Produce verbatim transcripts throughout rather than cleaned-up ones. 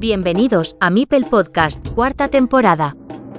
Bienvenidos a Meeple Podcast, cuarta temporada.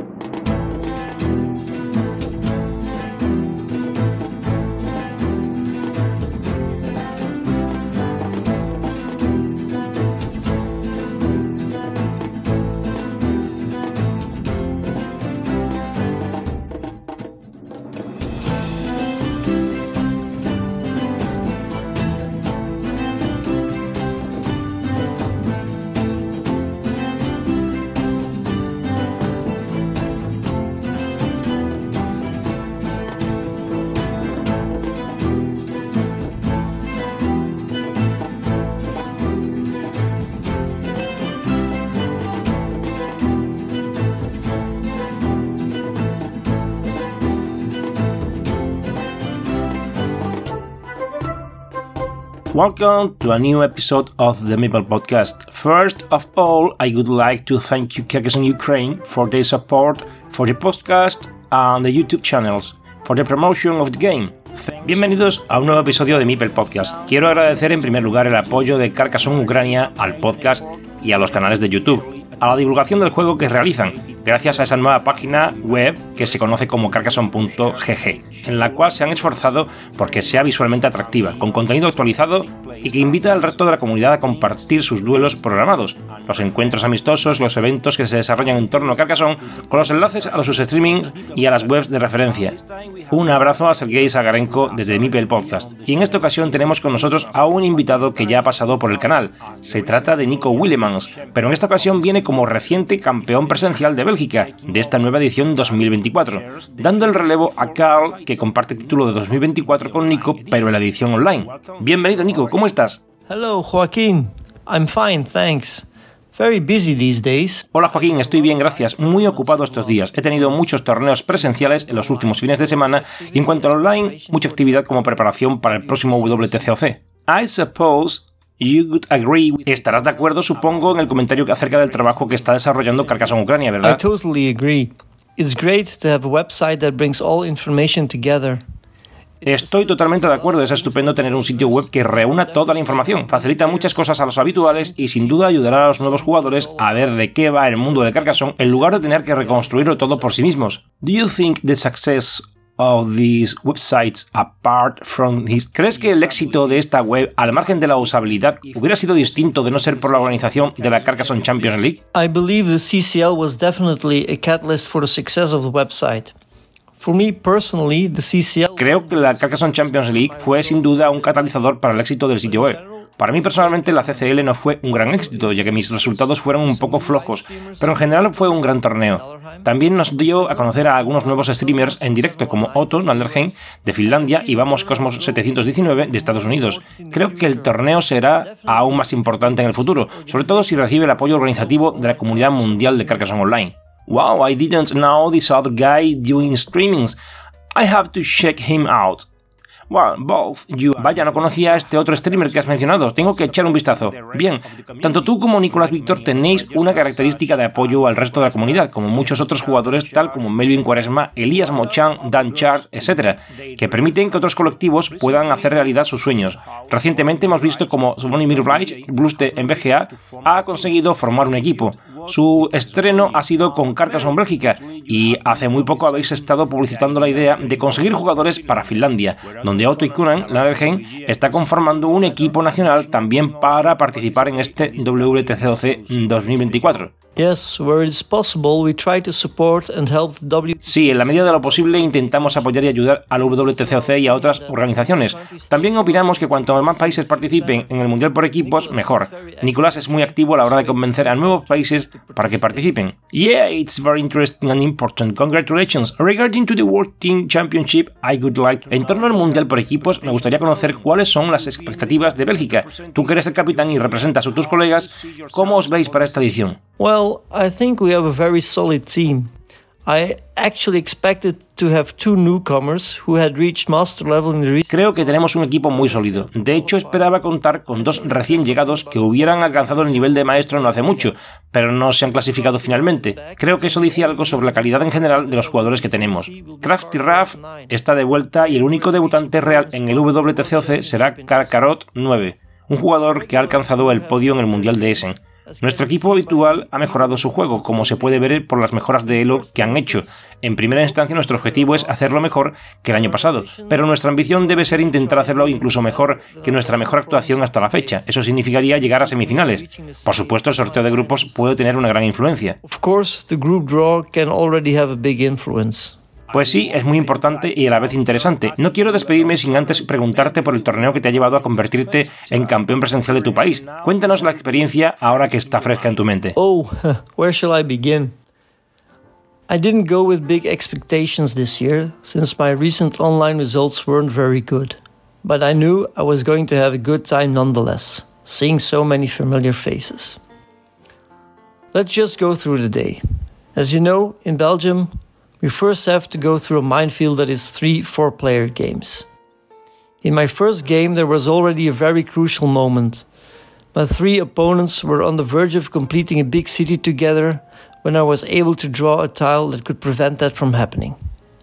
Welcome to a new episode of the Meeple Podcast. First of all, I would like to thank you, Carcassonne Ukraine, for their support for the podcast and the YouTube channels, for the promotion of the game. Bienvenidos a un nuevo episodio de Meeple Podcast. Quiero agradecer en primer lugar el apoyo de Carcassonne Ucrania al podcast y a los canales de YouTube, a la divulgación del juego que realizan, gracias a esa nueva página web que se conoce como carcassonne punto g g, en la cual se han esforzado porque sea visualmente atractiva, con contenido actualizado y que invita al resto de la comunidad a compartir sus duelos programados, los encuentros amistosos, los eventos que se desarrollan en torno a Carcassonne, con los enlaces a los streamings y a las webs de referencia. Un abrazo a Sergei Zagarenko desde Meeple Podcast. Y en esta ocasión tenemos con nosotros a un invitado que ya ha pasado por el canal. Se trata de Nico Willemans, pero en esta ocasión viene como reciente campeón presencial de Bélgica de esta nueva edición dos mil veinticuatro, dando el relevo a Carl, que comparte título de dos mil veinticuatro con Nico, pero en la edición online. Bienvenido, Nico, ¿cómo estás? Hello, Joaquín. I'm fine, thanks. Very busy these days. Hola, Joaquín, estoy bien, gracias. Muy ocupado estos días. He tenido muchos torneos presenciales en los últimos fines de semana y en cuanto al online, mucha actividad como preparación para el próximo W T C O C. I suppose you would agree. Estarás de acuerdo, supongo, en el comentario acerca del trabajo que está desarrollando Carcassonne Ucrania, ¿verdad? I totally agree. It's great to have a website that brings all information together. Estoy totalmente de acuerdo, es estupendo tener un sitio web que reúna toda la información, facilita muchas cosas a los habituales y sin duda ayudará a los nuevos jugadores a ver de qué va el mundo de Carcassonne en lugar de tener que reconstruirlo todo por sí mismos. Do you think the success of these websites apart from his... ¿Crees que el éxito de esta web, al margen de la usabilidad, hubiera sido distinto de no ser por la organización de la Carcassonne Champions League? I believe the C C L was definitely a catalyst for the success of the website. For me personally, the C C L... Creo que la Carcassonne Champions League fue sin duda un catalizador para el éxito del sitio web. Para mí personalmente la C C L no fue un gran éxito, ya que mis resultados fueron un poco flojos, pero en general fue un gran torneo. También nos dio a conocer a algunos nuevos streamers en directo, como Otto Nalderheim de Finlandia y Vamos Cosmos setecientos diecinueve de Estados Unidos. Creo que el torneo será aún más importante en el futuro, sobre todo si recibe el apoyo organizativo de la comunidad mundial de Carcassonne Online. Wow, I didn't know this other guy doing streamings. I have to check him out. Well, both you... Vaya, no conocía a este otro streamer que has mencionado. Tengo que echar un vistazo. Bien, tanto tú como Nicolás Víctor tenéis una característica de apoyo al resto de la comunidad, como muchos otros jugadores tal como Melvin Cuaresma, Elías Mochan, Dan Char, etcétera, que permiten que otros colectivos puedan hacer realidad sus sueños. Recientemente hemos visto como Zvonimir Vlaich, Bluste en B G A, ha conseguido formar un equipo. Su estreno ha sido con Carcassonne Bélgica y hace muy poco habéis estado publicitando la idea de conseguir jugadores para Finlandia, donde Otto y Kunan Nalderheim está conformando un equipo nacional también para participar en este W T C O C dos mil veinticuatro. Yes, where it is possible, we try to support and help the W T C. Sí, en la medida de lo posible intentamos apoyar y ayudar al W T C O C y a otras organizaciones. También opinamos que cuanto más países participen en el Mundial por equipos, mejor. Nicolás es muy activo a la hora de convencer a nuevos países para que participen. Yeah, it's very interesting and important. Congratulations. Regarding to the World Team Championship, I would like... En torno al Mundial por equipos, me gustaría conocer cuáles son las expectativas de Bélgica. Tú que eres el capitán y representas a tus colegas, ¿cómo os veis para esta edición? Well, I think we have a very solid team. I actually expected to have two newcomers who had reached master level in the region. Creo que tenemos un equipo muy sólido. De hecho, esperaba contar con dos recién llegados que hubieran alcanzado el nivel de maestro no hace mucho, pero no se han clasificado finalmente. Creo que eso dice algo sobre la calidad en general de los jugadores que tenemos. Crafty Raf está de vuelta y el único debutante real en el W T C O C será Karkarot nueve, un jugador que ha alcanzado el podio en el Mundial de Essen. Nuestro equipo habitual ha mejorado su juego, como se puede ver por las mejoras de elo que han hecho. En primera instancia, nuestro objetivo es hacerlo mejor que el año pasado, pero nuestra ambición debe ser intentar hacerlo incluso mejor que nuestra mejor actuación hasta la fecha. Eso significaría llegar a semifinales. Por supuesto, el sorteo de grupos puede tener una gran influencia. Of course, the group draw can already have a big influence. Pues sí, es muy importante y a la vez interesante. No quiero despedirme sin antes preguntarte por el torneo que te ha llevado a convertirte en campeón presencial de tu país. Cuéntanos la experiencia ahora que está fresca en tu mente. Oh, where shall I begin? I didn't go with big expectations this year, since my recent online results weren't very good. But I knew I was going to have a good time nonetheless, seeing so many familiar faces. Let's just go through the day. As you know, in Belgium, we first have to go through a minefield that is three four-player games. In my first game, there was already a very crucial moment. My three opponents were on the verge of completing a big city together when I was able to draw a tile that could prevent that from happening.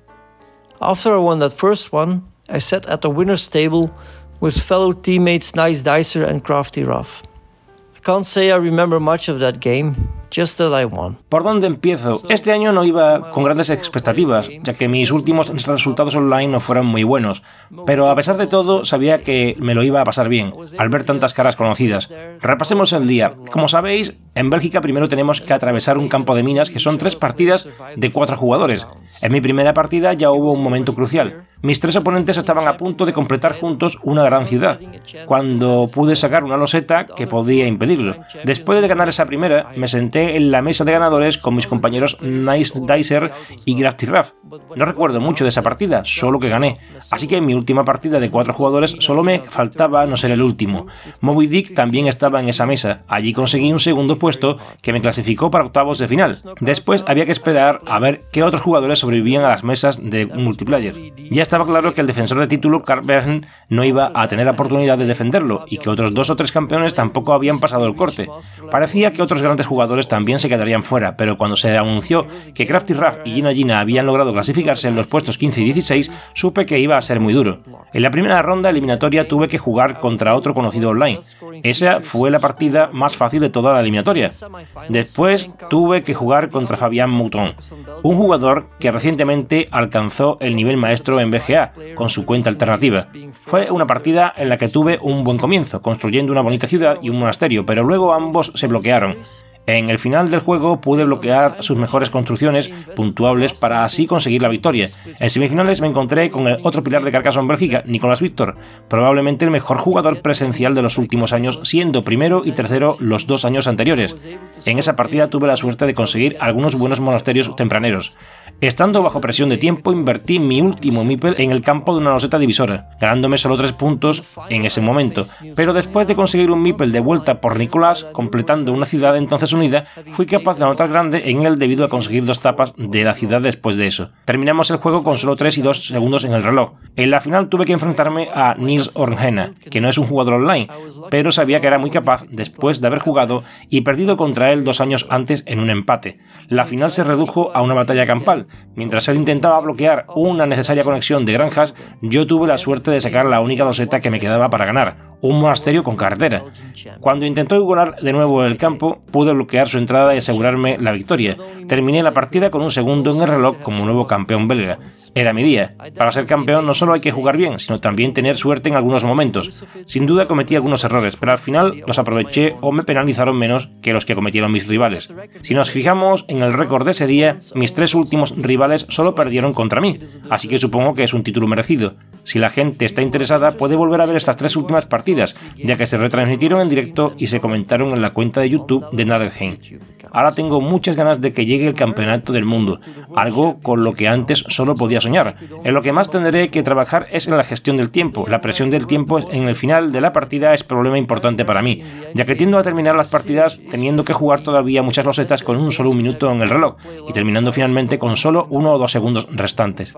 After I won that first one, I sat at the winner's table with fellow teammates Nice Dicer and Crafty Ruff. I can't say I remember much of that game, just that I won. ¿Por dónde empiezo? Este año no iba con grandes expectativas, ya que mis últimos resultados online no fueron muy buenos, pero a pesar de todo sabía que me lo iba a pasar bien, al ver tantas caras conocidas. Repasemos el día. Como sabéis, en Bélgica primero tenemos que atravesar un campo de minas que son tres partidas de cuatro jugadores. En mi primera partida ya hubo un momento crucial. Mis tres oponentes estaban a punto de completar juntos una gran ciudad, cuando pude sacar una loseta que podía impedirlo. Después de ganar esa primera, me senté en la mesa de ganadores con mis compañeros Nice Dicer y Crafty Ruff. No recuerdo mucho de esa partida, solo que gané. Así que en mi última partida de cuatro jugadores solo me faltaba no ser el último. Moby Dick también estaba en esa mesa. Allí conseguí un segundo puesto que me clasificó para octavos de final. Después había que esperar a ver qué otros jugadores sobrevivían a las mesas de multiplayer. Ya estaba claro que el defensor de título, Carl Bergen, no iba a tener la oportunidad de defenderlo y que otros dos o tres campeones tampoco habían pasado el corte. Parecía que otros grandes jugadores también se quedarían fuera, pero cuando se anunció que Crafty Ruff y Gina Gina habían logrado clasificarse en los puestos quince y dieciséis, supe que iba a ser muy duro. En la primera ronda eliminatoria tuve que jugar contra otro conocido online. Esa fue la partida más fácil de toda la eliminatoria. Después tuve que jugar contra Fabián Mouton, un jugador que recientemente alcanzó el nivel maestro en B G A con su cuenta alternativa. Fue una partida en la que tuve un buen comienzo, construyendo una bonita ciudad y un monasterio, pero luego ambos se bloquearon. En el final del juego pude bloquear sus mejores construcciones puntuables para así conseguir la victoria. En semifinales me encontré con el otro pilar de Carcassonne Bélgica, Nicolas Victor, probablemente el mejor jugador presencial de los últimos años, siendo primero y tercero los dos años anteriores. En esa partida tuve la suerte de conseguir algunos buenos monasterios tempraneros. Estando bajo presión de tiempo, invertí mi último meeple en el campo de una loseta divisora, ganándome solo tres puntos en ese momento. Pero después de conseguir un meeple de vuelta por Nicolás, completando una ciudad entonces unida, fui capaz de anotar grande en él debido a conseguir dos tapas de la ciudad después de eso. Terminamos el juego con solo tres y dos segundos en el reloj. En la final tuve que enfrentarme a Niels Ornhena, que no es un jugador online, pero sabía que era muy capaz después de haber jugado y perdido contra él dos años antes en un empate. La final se redujo a una batalla campal. Mientras él intentaba bloquear una necesaria conexión de granjas, yo tuve la suerte de sacar la única loseta que me quedaba para ganar, un monasterio con carretera. Cuando intentó igualar de nuevo el campo, pude bloquear su entrada y asegurarme la victoria. Terminé la partida con un segundo en el reloj como nuevo campeón belga. Era mi día. Para ser campeón no solo hay que jugar bien, sino también tener suerte en algunos momentos. Sin duda cometí algunos errores, pero al final los aproveché o me penalizaron menos que los que cometieron mis rivales. Si nos fijamos en el récord de ese día, mis tres últimos rivales solo perdieron contra mí, así que supongo que es un título merecido. Si la gente está interesada, puede volver a ver estas tres últimas partidas, ya que se retransmitieron en directo y se comentaron en la cuenta de YouTube de Nadelheim. Ahora tengo muchas ganas de que llegue el campeonato del mundo, algo con lo que antes solo podía soñar. En lo que más tendré que trabajar es en la gestión del tiempo. La presión del tiempo en el final de la partida es problema importante para mí, ya que tiendo a terminar las partidas teniendo que jugar todavía muchas losetas con un solo un minuto en el reloj, y terminando finalmente con solo uno o dos segundos restantes.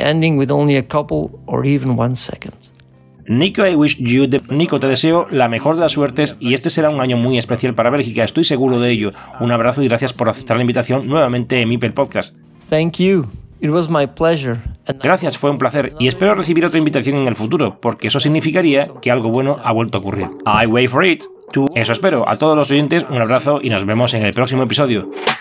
Nico, I wish you the... Nico, te deseo la mejor de las suertes y este será un año muy especial para Bélgica, estoy seguro de ello. Un abrazo y gracias por aceptar la invitación nuevamente en Meeple Podcast. Thank you. It was my pleasure. Gracias, fue un placer y espero recibir otra invitación en el futuro, porque eso significaría que algo bueno ha vuelto a ocurrir. I wait for it. Eso espero. A todos los oyentes, un abrazo y nos vemos en el próximo episodio.